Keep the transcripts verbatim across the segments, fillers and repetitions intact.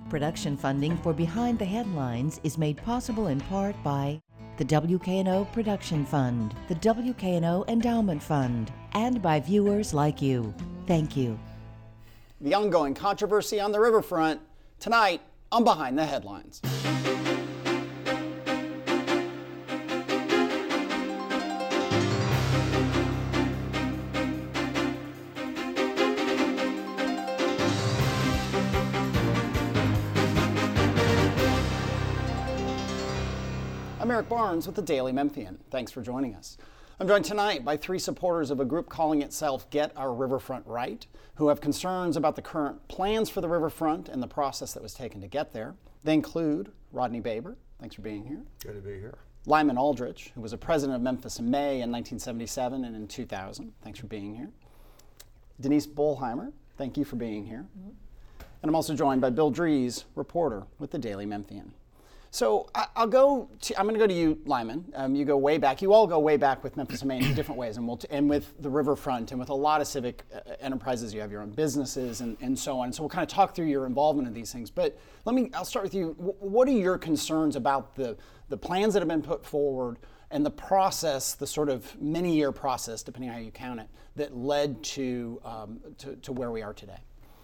Production funding for Behind the Headlines is made possible in part by the W K N O Production Fund, the W K N O Endowment Fund, and by viewers like you. Thank you. The ongoing controversy on the riverfront, tonight on Behind the Headlines. I'm Eric Barnes with the Daily Memphian. Thanks for joining us. I'm joined tonight by three supporters of a group calling itself Get Our Riverfront Right, who have concerns about the current plans for the riverfront and the process that was taken to get there. They include Rodney Baber. Thanks for being here. Good to be here. Lyman Aldrich, who was a president of Memphis in May in nineteen seventy-seven and in two thousand. Thanks for being here. Denise Bollheimer. Thank you for being here. Mm-hmm. And I'm also joined by Bill Dries, reporter with the Daily Memphian. So I, I'll go. To, I'm going to go to you, Lyman. Um, you go way back. You all go way back with Memphis in May in different ways, and, we'll t- and with the riverfront, and with a lot of civic uh, enterprises. You have your own businesses, and, and so on. So we'll kind of talk through your involvement in these things. But let me. I'll start with you. W- what are your concerns about the the plans that have been put forward and the process, the sort of many-year process, depending on how you count it, that led to um, to, to where we are today?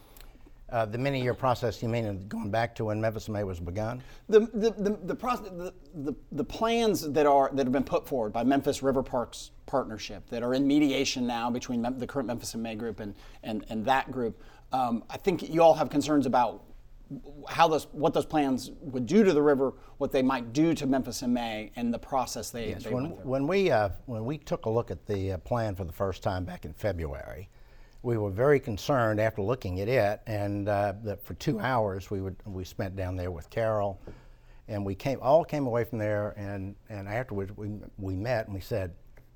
Uh, the many-year process, you mean going back to when Memphis in May was begun? The the the the, process, the the the plans that are that have been put forward by Memphis River Parks Partnership that are in mediation now between Mem- the current Memphis in May group and and, and that group. Um, I think you all have concerns about how those what those plans would do to the river, what they might do to Memphis in May, and the process they, yes, they when, went through. When we uh, when we took a look at the uh, plan for the first time back in February, we were very concerned after looking at it, and uh, that for two hours we would we spent down there with Carol, and we came all came away from there, and, and afterwards we we met and we said,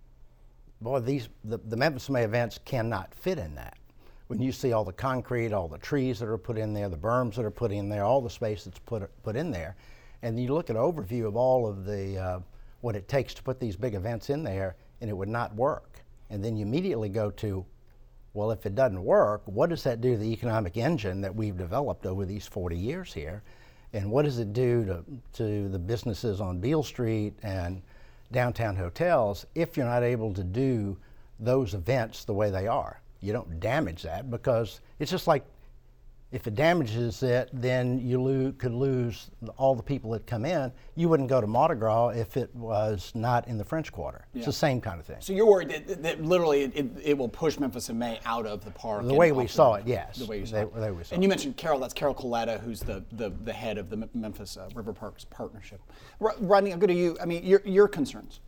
boy, these the, the Memphis May events cannot fit in that. When you see all the concrete, all the trees that are put in there, the berms that are put in there, all the space that's put put in there, and you look at an overview of all of the uh, what it takes to put these big events in there, and it would not work. And then you immediately go to, well, if it doesn't work, what does that do to the economic engine that we've developed over these forty years here? And what does it do to, to the businesses on Beale Street and downtown hotels if you're not able to do those events the way they are? You don't damage that, because it's just like if it damages it, then you lo- could lose all the people that come in. You wouldn't go to Mardi Gras if it was not in the French Quarter. Yeah. It's the same kind of thing. So you're worried that, that literally it, it will push Memphis in May out of the park? The way we saw it, yes. The way you saw they, it. They we saw and you it. mentioned Carol, that's Carol Coletta, who's the, the, the head of the Memphis uh, River Parks Partnership. Rodney, I'll go to you. I mean, your, your concerns.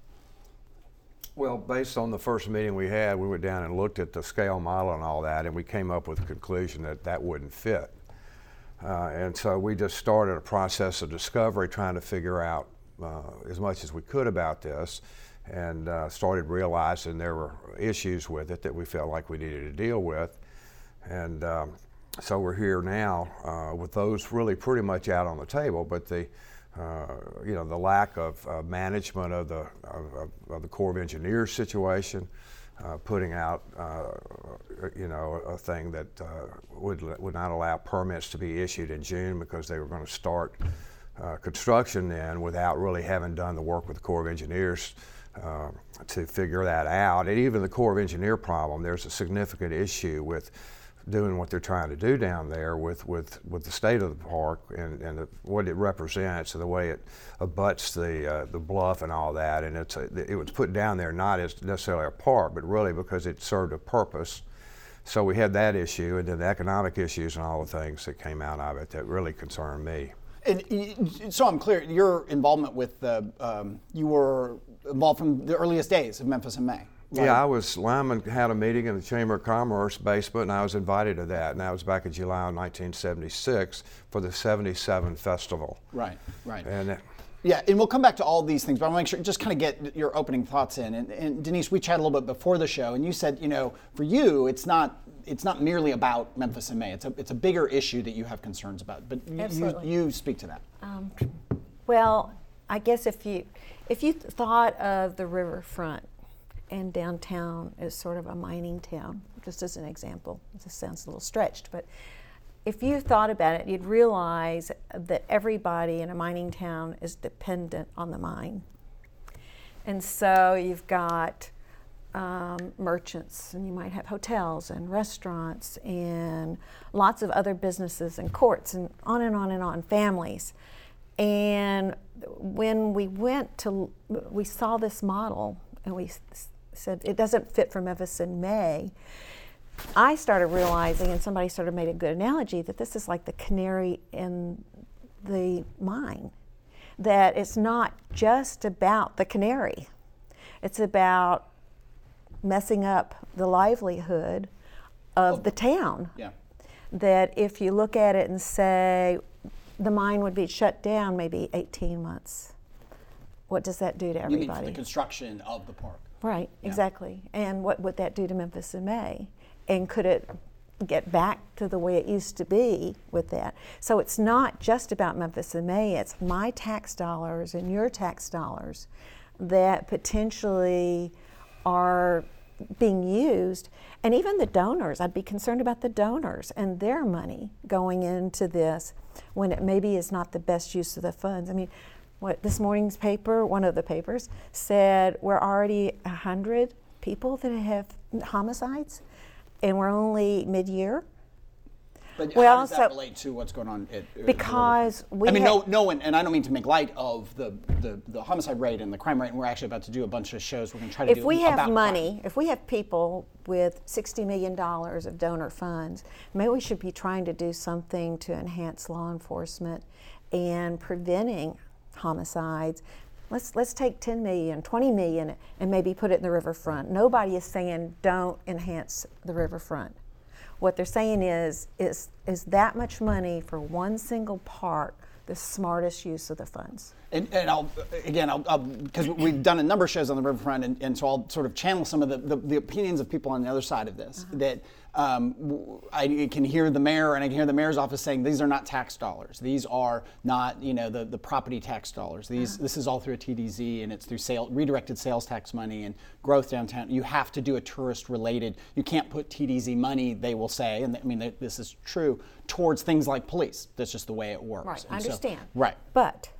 Well, based on the first meeting we had, we went down and looked at the scale model and all that, and we came up with the conclusion that that wouldn't fit. Uh, and so we just started a process of discovery, trying to figure out uh, as much as we could about this, and uh, started realizing there were issues with it that we felt like we needed to deal with. And um, so we're here now uh, with those really pretty much out on the table, but the uh, you know, the lack of uh, management of the of, of the Corps of Engineers situation, Uh, putting out, uh, you know, a thing that uh, would would not allow permits to be issued in June because they were going to start uh, construction then without really having done the work with the Corps of Engineers uh, to figure that out. And even the Corps of Engineer problem, there's a significant issue with doing what they're trying to do down there with, with, with the state of the park and, and the, what it represents and the way it abuts the uh, the bluff and all that. And it's a, it was put down there not as necessarily a park, but really because it served a purpose. So we had that issue, and then the economic issues and all the things that came out of it that really concerned me. And so I'm clear, your involvement with the, um, you were involved from the earliest days of Memphis in May. Right. Yeah, I was, Lyman had a meeting in the Chamber of Commerce basement, and I was invited to that, and that was back in July of nineteen seventy-six for the seventy-seven festival. Right, right. And yeah, and we'll come back to all these things, but I want to make sure, just kind of get your opening thoughts in. And, and Denise, we chatted a little bit before the show, and you said, you know, for you, it's not it's not merely about Memphis in May. It's a it's a bigger issue that you have concerns about. But you, you, you speak to that. Um, well, I guess if you if you thought of the riverfront and downtown as sort of a mining town, just as an example, this sounds a little stretched, but if you thought about it, you'd realize that everybody in a mining town is dependent on the mine. And so you've got um, merchants, and you might have hotels and restaurants and lots of other businesses and courts and on and on and on, families. And when we went to, we saw this model and we s- said it doesn't fit for Memphis in May. I started realizing, and somebody sort of made a good analogy, that this is like the canary in the mine. That it's not just about the canary. It's about messing up the livelihood of the town. Yeah. That if you look at it and say the mine would be shut down maybe eighteen months, what does that do to You mean everybody? for the construction of the park? Right, Yeah. exactly. And what would that do to Memphis in May? And could it get back to the way it used to be with that? So it's not just about Memphis in May, it's my tax dollars and your tax dollars that potentially are being used. And even the donors, I'd be concerned about the donors and their money going into this when it maybe is not the best use of the funds. I mean, what this morning's paper, one of the papers, said we're already one hundred people that have homicides, and we're only mid-year. But Well, how does that so- relate to what's going on at at Because Riverfront? we I mean, ha- no, no one, and I don't mean to make light of the, the, the homicide rate and the crime rate, and we're actually about to do a bunch of shows. We're going to try to do If we have about money, crime. if we have people with sixty million dollars of donor funds, maybe we should be trying to do something to enhance law enforcement and preventing homicides. Let's let's take ten million, twenty million, and maybe put it in the riverfront. Nobody is saying don't enhance the riverfront. What they're saying is, is, is that much money for one single park the smartest use of the funds? And, and I'll, again, I'll, because we've done a number of shows on the riverfront, and, and so I'll sort of channel some of the, the, the opinions of people on the other side of this. Uh-huh. That um, w- I can hear the mayor, and I can hear the mayor's office saying these are not tax dollars. These are not, you know, the, the property tax dollars. These uh-huh. This is all through a T D Z, and it's through sale, redirected sales tax money and growth downtown. You have to do a tourist-related. You can't put T D Z money, they will say, and I mean th- this is true, towards things like police. That's just the way it works. Right, And I so- understand. right. But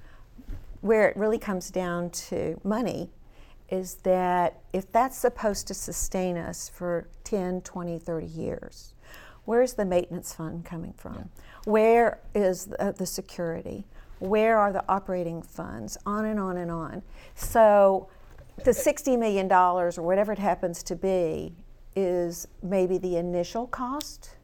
where it really comes down to money is that if that's supposed to sustain us for ten, twenty, thirty years, where's the maintenance fund coming from? Yeah. Where is the, the security? Where are the operating funds? On and on and on. So the sixty million dollars or whatever it happens to be is maybe the initial cost,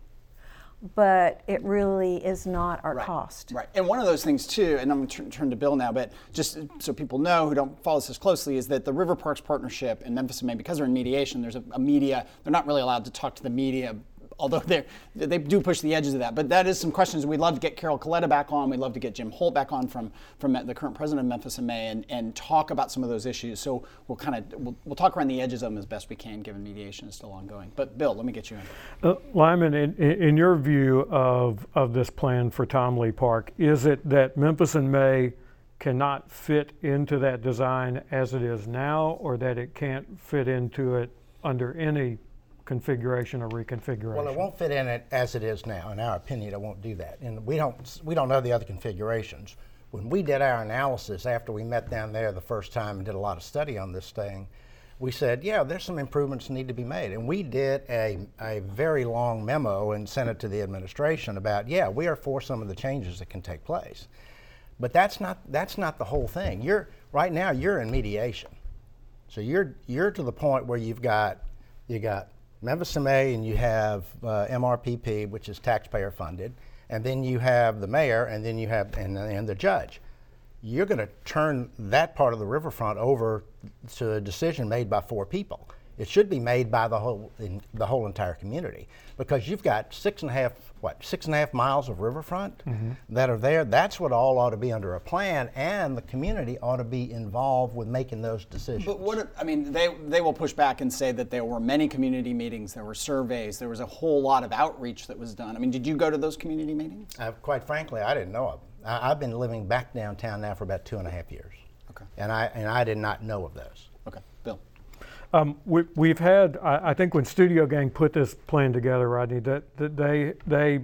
but it really is not our right. cost. Right, and one of those things too, and I'm going to turn to Bill now, but just so people know who don't follow this as closely, is that the River Parks Partnership in Memphis and May, because they're in mediation, there's a, a media, they're not really allowed to talk to the media, although they they do push the edges of that. But that is some questions. We'd love to get Carol Coletta back on. We'd love to get Jim Holt back on from, from the current president of Memphis and May and, and talk about some of those issues. So we'll kind of, we'll, we'll talk around the edges of them as best we can, given mediation is still ongoing. But Bill, let me get you in. Uh, Lyman, in, in your view of, of this plan for Tom Lee Park, is it that Memphis and May cannot fit into that design as it is now, or that it can't fit into it under any configuration or reconfiguration? Well, it won't fit in it as it is now. In our opinion, it won't do that. And we don't we don't know the other configurations. When we did our analysis after we met down there the first time and did a lot of study on this thing, we said, yeah, there's some improvements that need to be made. And we did a, a very long memo and sent it to the administration about, yeah, we are for some of the changes that can take place. But that's not that's not the whole thing. You're right now you're in mediation. So you're you're to the point where you've got you got Memphis and May, and you have uh, M R P P, which is taxpayer funded, and then you have the mayor, and then you have and, and the judge. You're going to turn that part of the riverfront over to a decision made by four people. It should be made by the whole in, the whole entire community, because you've got six and a half what six and a half miles of riverfront mm-hmm. that are there. That's what all ought to be under a plan, and the community ought to be involved with making those decisions. But what I mean, they they will push back and say that there were many community meetings, there were surveys, there was a whole lot of outreach that was done. I mean, did you go to those community meetings? Uh, quite frankly, I didn't know of them. I, I've been living back downtown now for about two and a half years. Okay. And I and I did not know of those. Okay, Bill. Um, we, we've had, I, I think when Studio Gang put this plan together, Rodney, that, that they they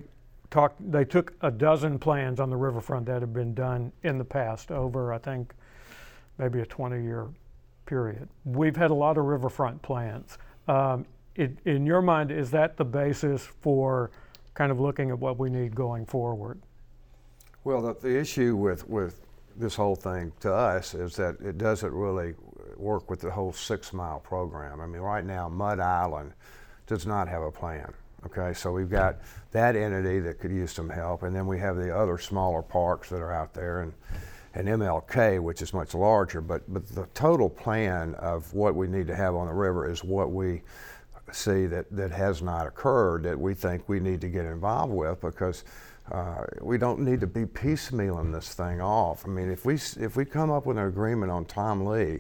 talked, they took a dozen plans on the riverfront that had been done in the past over, I think, maybe a twenty-year period. We've had a lot of riverfront plans. Um, it, in your mind, is that the basis for kind of looking at what we need going forward? Well, the, the issue with, with this whole thing to us is that it doesn't really work with the whole six-mile program. I mean, right now, Mud Island does not have a plan. Okay, so we've got that entity that could use some help, and then we have the other smaller parks that are out there, and, and M L K, which is much larger, but, but the total plan of what we need to have on the river is what we see that, that has not occurred, that we think we need to get involved with, because uh, we don't need to be piecemealing this thing off. I mean, if we, if we come up with an agreement on Tom Lee,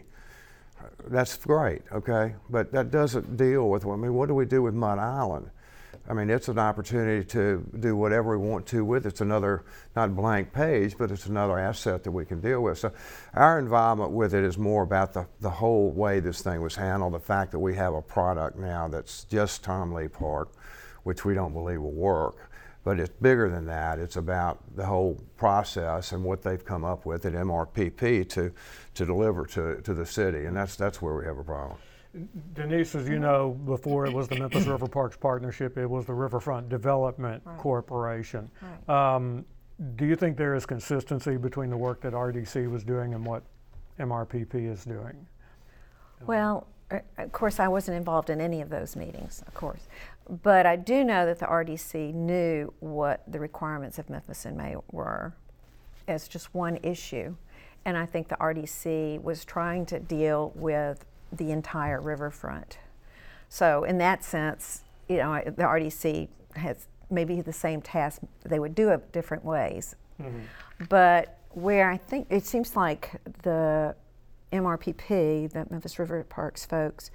that's great, okay? But that doesn't deal with, I mean, what do we do with Mud Island? I mean, it's an opportunity to do whatever we want to with it. It's another, not blank page, but it's another asset that we can deal with. So our involvement with it is more about the, the whole way this thing was handled, the fact that we have a product now that's just Tom Lee Park, which we don't believe will work. But it's bigger than that. It's about the whole process and what they've come up with at M R P P to, to deliver to, to the city, and that's, that's where we have a problem. Denise, as you know, before it was the Memphis River Parks Partnership, it was the Riverfront Development Right. Corporation. Right. Um, do you think there is consistency between the work that R D C was doing and what M R P P is doing? Well, uh, of course, I wasn't involved in any of those meetings, of course. But I do know that the R D C knew what the requirements of Memphis in May were as just one issue. And I think the R D C was trying to deal with the entire riverfront. So in that sense, you know, the R D C has maybe the same task, they would do it different ways. Mm-hmm. But where I think it seems like the M R P P, the Memphis River Parks folks,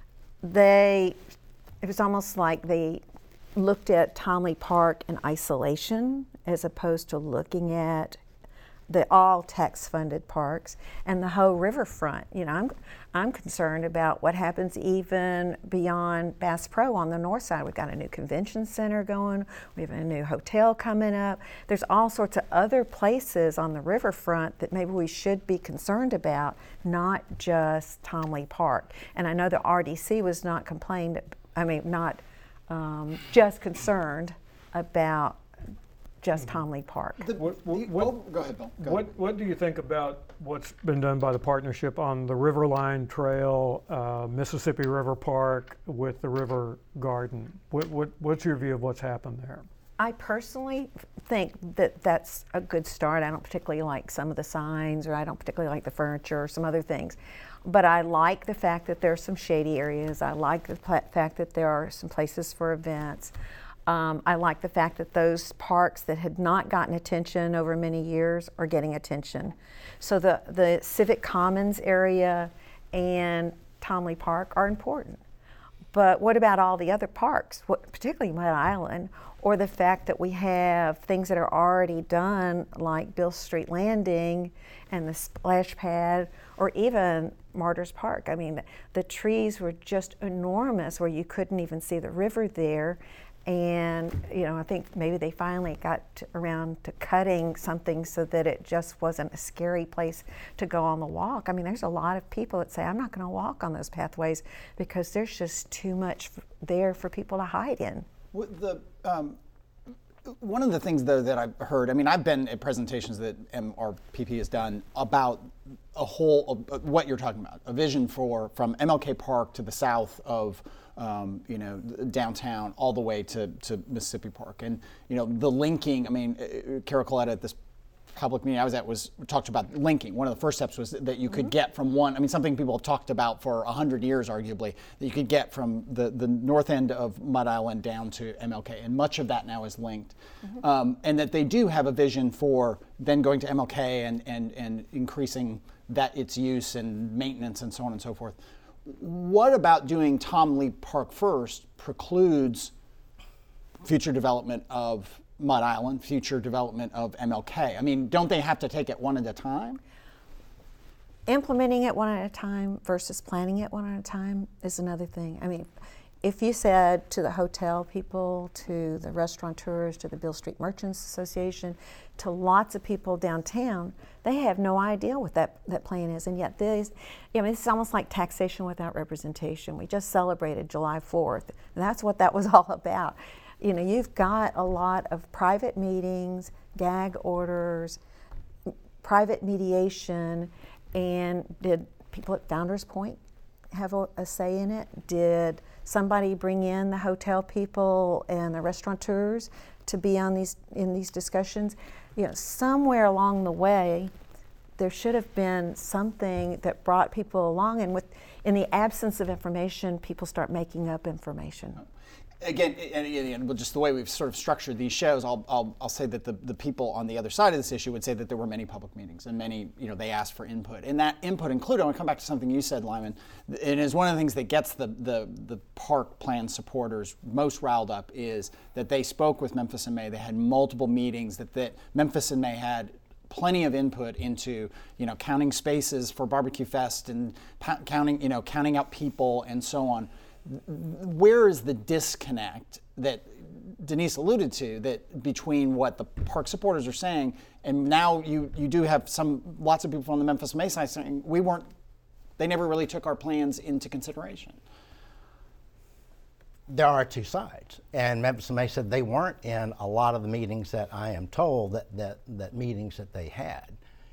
they, it was almost like they looked at Tom Lee Park in isolation as opposed to looking at the all tax-funded parks and the whole riverfront. You know, I'm I'm concerned about what happens even beyond Bass Pro on the north side. We've got a new convention center going. We have a new hotel coming up. There's all sorts of other places on the riverfront that maybe we should be concerned about, not just Tom Lee Park. And I know the R D C was not complained. I mean, not um, just concerned about just Tom Lee Park. The, What- what- the- what- oh, go ahead, Bill. Go What, ahead. what do you think about what's been done by the partnership on the Riverline Trail, uh, Mississippi River Park with the River Garden? What, what, what's your view of what's happened there? I personally think that that's a good start. I don't particularly like some of the signs, or I don't particularly like the furniture or some other things. But I like the fact that there are some shady areas. I like the pla- fact that there are some places for events. Um, I like the fact that those parks that had not gotten attention over many years are getting attention. So the, the Civic Commons area and Tom Lee Park are important. But what about all the other parks, what, particularly Mud Island, or the fact that we have things that are already done like Bill Street Landing and the splash pad, or even Martyrs Park? I mean, the, the trees were just enormous where you couldn't even see the river there. And, you know, I think maybe they finally got to, around to cutting something so that it just wasn't a scary place to go on the walk. I mean, there's a lot of people that say, I'm not going to walk on those pathways because there's just too much f- there for people to hide in. With the, um, one of the things, though, that I've heard, I mean, I've been at presentations that M R P P has done about a whole, uh, what you're talking about, a vision for from M L K Park to the south of, um, you know, downtown all the way to, to Mississippi Park. And, you know, the linking, I mean, uh, Carol Coletta at this public meeting I was at was talked about linking. One of the first steps was that you could mm-hmm. get from one, I mean, something people have talked about for a hundred years, arguably, that you could get from the, the north end of Mud Island down to M L K, and much of that now is linked. Mm-hmm. Um, and that they do have a vision for then going to M L K and, and, and increasing that its use and maintenance and so on and so forth. What about doing Tom Lee Park first precludes future development of Mud Island, future development of M L K? I mean, don't they have to take it one at a time? Implementing it one at a time versus planning it one at a time is another thing. I mean, if you said to the hotel people, to the restaurateurs, to the Beale Street Merchants Association, to lots of people downtown, they have no idea what that, that plan is. And yet this, I mean, it's almost like taxation without representation. We just celebrated July fourth, and that's what that was all about. You know, you've got a lot of private meetings, gag orders, private mediation, and did people at Founders Point have a, a say in it? Did somebody bring in the hotel people and the restaurateurs to be on these in these discussions? You know, somewhere along the way, there should have been something that brought people along, and with in the absence of information, people start making up information. Again, and, and, and just the way we've sort of structured these shows, I'll, I'll, I'll say that the, the people on the other side of this issue would say that there were many public meetings and many, you know, they asked for input. And that input included, I want to come back to something you said, Lyman, it is one of the things that gets the, the, the park plan supporters most riled up is that they spoke with Memphis in May. They had multiple meetings, that, that Memphis in May had plenty of input into, you know, counting spaces for Barbecue Fest and pa- counting, you know, counting out people and so on. Where is the disconnect that Denise alluded to, that between what the park supporters are saying, and now you, you do have some lots of people from the Memphis May side saying we weren't, they never really took our plans into consideration? There are two sides, and Memphis May said they weren't in a lot of the meetings that I am told that that, that meetings that they had.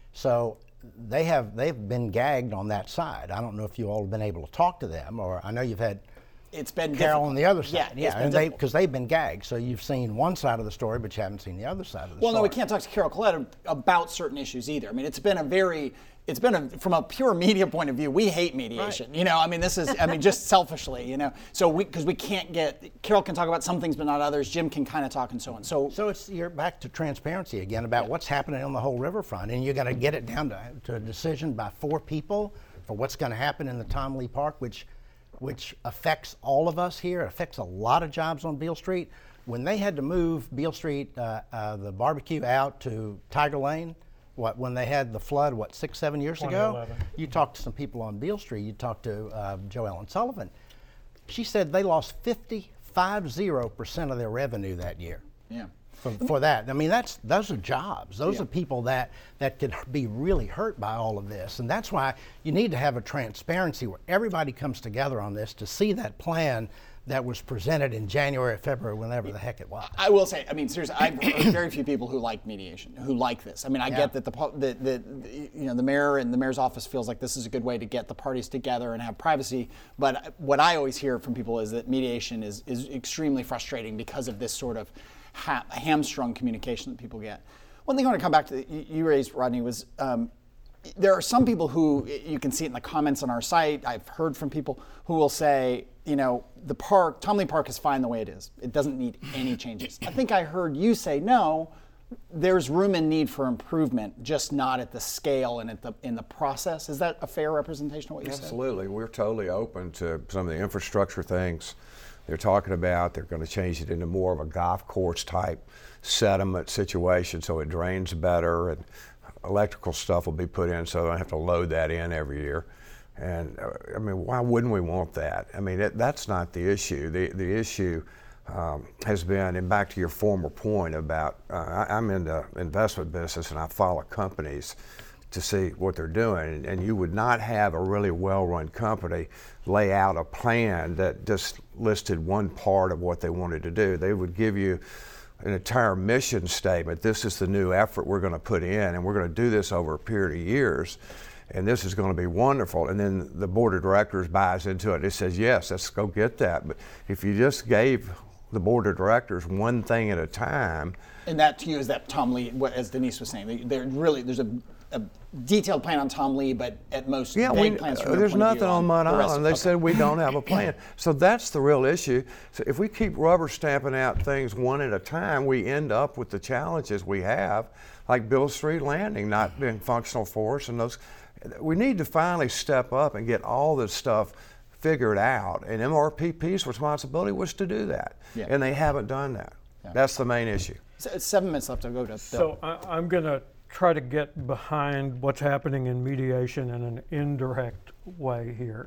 So they have they've been gagged on that side. I don't know if you all have been able to talk to them, or I know you've had. It's been Carol difficult. on the other side. Yeah, yeah, and they because they've been gagged, so you've seen one side of the story, but you haven't seen the other side of the well, story. Well, no, we can't talk to Carol Collette about certain issues either. I mean, it's been a very, it's been a, from a pure media point of view, we hate mediation. Right. You know, I mean, this is, I mean, just selfishly, you know. So we, because we can't get, Carol can talk about some things, but not others. Jim can kind of talk and so on. So, so it's you're back to transparency again about yeah. what's happening on the whole riverfront, and you're going to get it down to, to a decision by four people for what's going to happen in the Tom Lee Park, which. which affects all of us here. It affects a lot of jobs on Beale Street. When they had to move Beale Street, uh, uh, the barbecue out to Tiger Lane, what when they had the flood, what, six, seven years ago? You talked to some people on Beale Street. You talked to uh, Jo Ellen Sullivan. She said they lost fifty-five percent of their revenue that year. Yeah. For, for that. I mean, that's those are jobs. Those yeah. are people that, that could be really hurt by all of this. And that's why you need to have a transparency where everybody comes together on this to see that plan that was presented in January or February, whenever the heck it was. I will say, I mean, seriously, I've heard very few people who like mediation, who like this. I mean, I yeah. get that the, the, the, you know, the mayor and the mayor's office feels like this is a good way to get the parties together and have privacy. But what I always hear from people is that mediation is, is extremely frustrating because of this sort of ha- hamstrung communication that people get. One thing I want to come back to that you raised, Rodney, was um, there are some people who, you can see it in the comments on our site, I've heard from people who will say, you know, the park, Tom Lee Park is fine the way it is. It doesn't need any changes. I think I heard you say, no, there's room and need for improvement, just not at the scale and at the in the process. Is that a fair representation of what you Absolutely. said? Absolutely. We're totally open to some of the infrastructure things they're talking about. They're going to change it into more of a golf course type sediment situation so it drains better, and electrical stuff will be put in so they don't have to load that in every year. And uh, I mean, why wouldn't we want that? I mean, it, that's not the issue. The the issue um, has been, and back to your former point about, uh, I, I'm in the investment business and I follow companies to see what they're doing. And, and you would not have a really well-run company lay out a plan that just listed one part of what they wanted to do. They would give you an entire mission statement. This is the new effort we're going to put in, and we're going to do this over a period of years. And this is going to be wonderful. And then the board of directors buys into it. It says, yes, let's go get that. But if you just gave the board of directors one thing at a time. And that to you is that Tom Lee, what, as Denise was saying, there really, there's a, a detailed plan on Tom Lee, but at most yeah, vague we, plans from uh, your there's point of nothing view on Mud the rest Island. of- They okay. said we don't have a plan. So that's the real issue. So if we keep rubber stamping out things one at a time, we end up with the challenges we have, like Beale Street Landing not being functional for us, and those. We need to finally step up and get all this stuff figured out. And M R P P's responsibility was to do that. Yeah. And they haven't done that. Yeah. That's the main issue. So it's seven minutes left. I'll go to Bill. So I, I'm going to try to get behind what's happening in mediation in an indirect way here.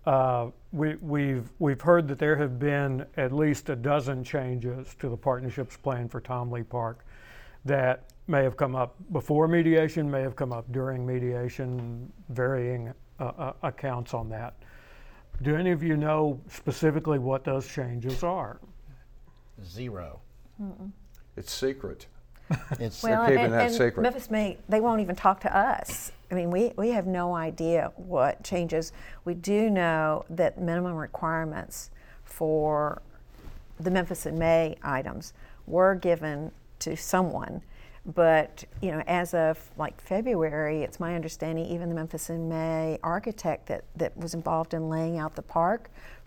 Uh, we, we've, we've heard that there have been at least a dozen changes to the partnership's plan for Tom Lee Park that may have come up before mediation, may have come up during mediation, varying uh, uh, accounts on that. Do any of you know specifically what those changes are? Zero. It's secret. It's Well, keeping and, that and secret. Memphis May, they won't even talk to us. I mean, we, we have no idea what changes. We do know that minimum requirements for the Memphis and May items were given to someone. But, you know, as of like February, it's my understanding even the Memphis and May architect that, that was involved in laying out the park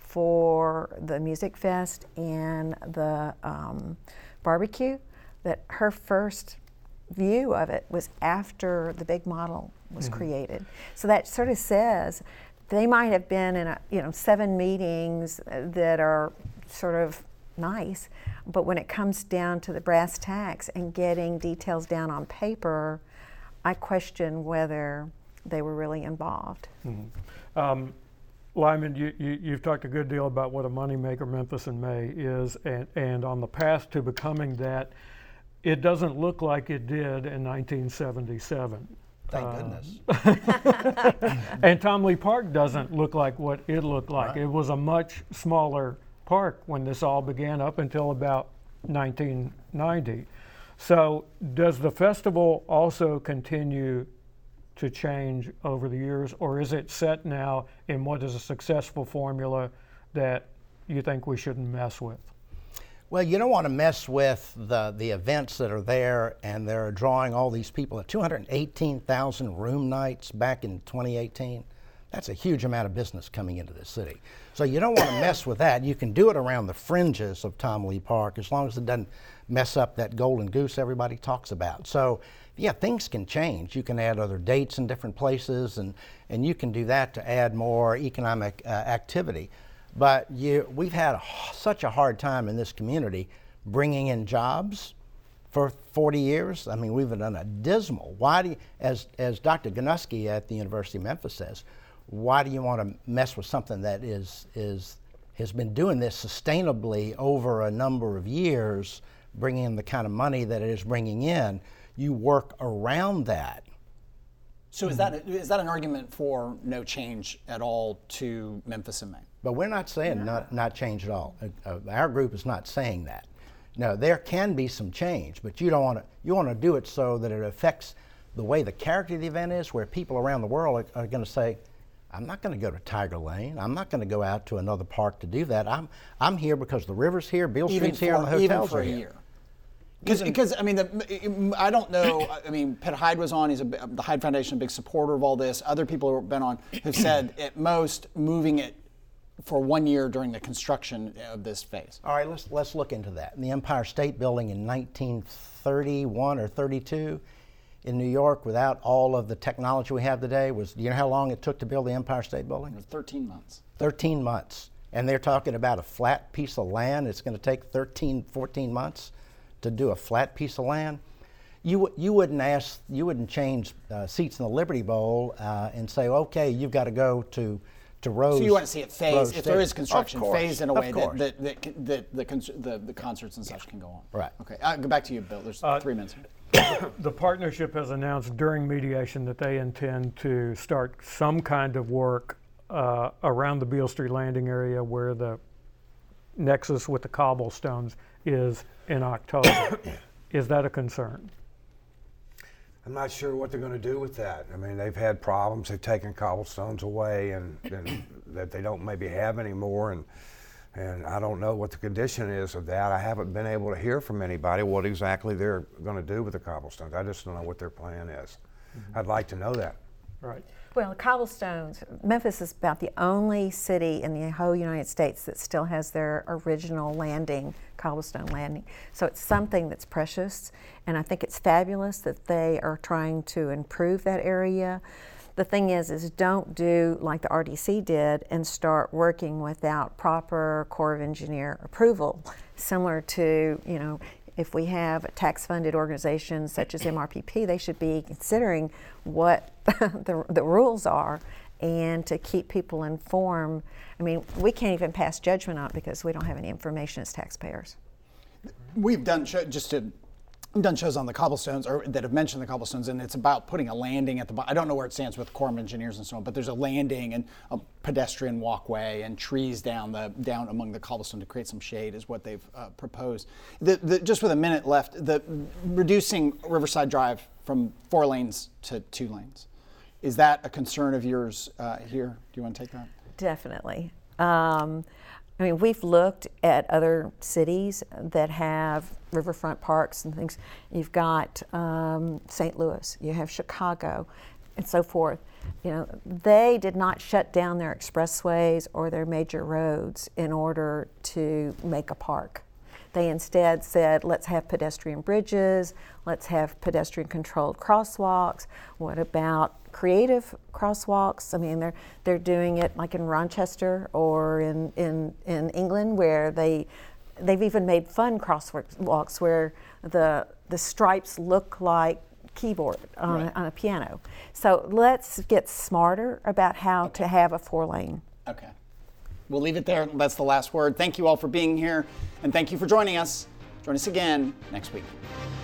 for the Music Fest and the um, barbecue, that her first view of it was after the big model was mm-hmm. created. So that sort of says they might have been in a, you know, seven meetings that are sort of nice, but when it comes down to the brass tacks and getting details down on paper, I question whether they were really involved. Mm-hmm. um, Lyman, you, you, you've talked a good deal about what a moneymaker Memphis and May is, and, and on the path to becoming that. It doesn't look like it did in nineteen seventy-seven. Thank uh, goodness. And Tom Lee Park doesn't look like what it looked like. Right. It was a much smaller park when this all began up until about nineteen ninety. So does the festival also continue to change over the years, or is it set now in what is a successful formula that you think we shouldn't mess with? Well, you don't want to mess with the, the events that are there, and they're drawing all these people. two hundred eighteen thousand room nights back in twenty eighteen. That's a huge amount of business coming into this city. So you don't want to mess with that. You can do it around the fringes of Tom Lee Park as long as it doesn't mess up that golden goose everybody talks about. So yeah, things can change. You can add other dates in different places, and, and you can do that to add more economic uh, activity. But you, we've had a, such a hard time in this community bringing in jobs for forty years. I mean, we've done a dismal. Why do you, as, as Doctor Ganuski at the University of Memphis says, why do you want to mess with something that is, is, has been doing this sustainably over a number of years, bringing in the kind of money that it is bringing in? You work around that. So is that is that an argument for no change at all to Memphis and May? But we're not saying no. not, not change at all. Uh, uh, our group is not saying that. No, there can be some change, but you don't want to. You want to do it so that it affects the way the character of the event is, where people around the world are, are going to say, "I'm not going to go to Tiger Lane. I'm not going to go out to another park to do that. I'm I'm here because the river's here, Beale Street's here, and the hotels for are a here." Year. Because, I mean, the, I don't know. I mean, Pitt Hyde was on. He's a, the Hyde Foundation, a big supporter of all this. Other people who have been on have said, at most, moving it for one year during the construction of this phase. All right, let's let's look into that. In the Empire State Building in nineteen thirty-one or thirty-two, in New York, without all of the technology we have today, was do you know how long it took to build the Empire State Building? It was thirteen months. thirteen months, and they're talking about a flat piece of land. It's going to take thirteen, fourteen months to do a flat piece of land. You you wouldn't ask, you wouldn't change uh, seats in the Liberty Bowl uh, and say, okay, you've got to go to to Rose. So you want to see it phased, if there is construction, course, phased in a way that that, that, that, that the, cons- the the concerts and such can go on. Right. Okay. Uh, go back to you, Bill. There's Uh, three minutes here. The partnership has announced during mediation that they intend to start some kind of work uh, around the Beale Street Landing area where the nexus with the cobblestones is in October. Is that a concern? I'm not sure what they're going to do with that. I mean, they've had problems. They've taken cobblestones away, and, and that they don't maybe have anymore. And and I don't know what the condition is of that. I haven't been able to hear from anybody what exactly they're going to do with the cobblestones. I just don't know what their plan is. Mm-hmm. I'd like to know that. Right. Well, cobblestones, Memphis is about the only city in the whole United States that still has their original landing, cobblestone landing. So it's something that's precious, and I think it's fabulous that they are trying to improve that area. The thing is, is don't do like the R D C did and start working without proper Corps of Engineer approval, similar to, you know, if we have tax-funded organizations such as M R P P, they should be considering what the, the rules are and to keep people informed. I mean, we can't even pass judgment on it because we don't have any information as taxpayers. We've done show, just to we've done shows on the cobblestones, or that have mentioned the cobblestones, and it's about putting a landing at the bottom. I don't know where it stands with Corps of Engineers and so on, but there's a landing and a pedestrian walkway and trees down the down among the cobblestone to create some shade is what they've uh, proposed. The, the, just with a minute left, the reducing Riverside Drive from four lanes to two lanes, is that a concern of yours uh, here? Do you want to take that? Definitely. Um, I mean, we've looked at other cities that have riverfront parks and things. You've got um, Saint Louis, you have Chicago, and so forth. You know, they did not shut down their expressways or their major roads in order to make a park. They instead said, let's have pedestrian bridges, let's have pedestrian controlled crosswalks. What about creative crosswalks? I mean, they're they're doing it like in Rochester or in, in, in England, where they they've even made fun crosswalks where the the stripes look like keyboard on, right. a, on a piano. So let's get smarter about how okay. to have a four lane. Okay. We'll leave it there. That's the last word. Thank you all for being here, and thank you for joining us. Join us again next week.